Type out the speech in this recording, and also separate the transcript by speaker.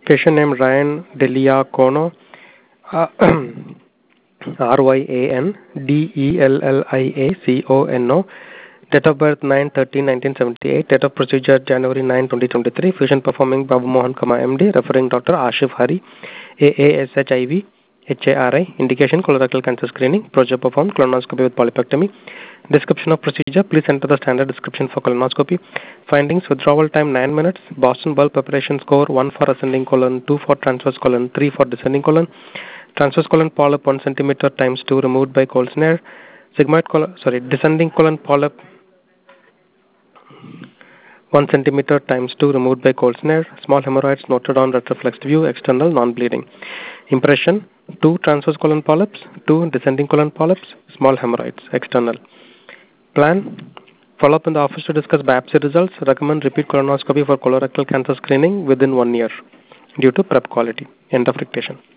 Speaker 1: Patient name Ryan Deliacono, uh, RyanDelliacono. Date of birth 9/13/1978. Date of procedure January 9, 2023. Fusion performing Babu Mohan Kama MD. Referring Dr. Ashif Hari, AASHIV, HARI. Indication colorectal cancer screening. Procedure performed colonoscopy with polypectomy. Description of procedure. Please enter the standard description for colonoscopy. Findings: withdrawal time 9 minutes. Boston bulb preparation score 1 for ascending colon, 2 for transverse colon, 3 for descending colon. Transverse colon polyp 1 centimeter times 2 removed by cold snare. Descending colon polyp 1 centimeter times 2 removed by cold snare. Small hemorrhoids noted on retroflexed view. External non-bleeding. Impression: 2 transverse colon polyps, 2 descending colon polyps, small hemorrhoids. External. Plan: follow up in the office to discuss biopsy results. Recommend repeat colonoscopy for colorectal cancer screening within 1 year due to prep quality. End of dictation.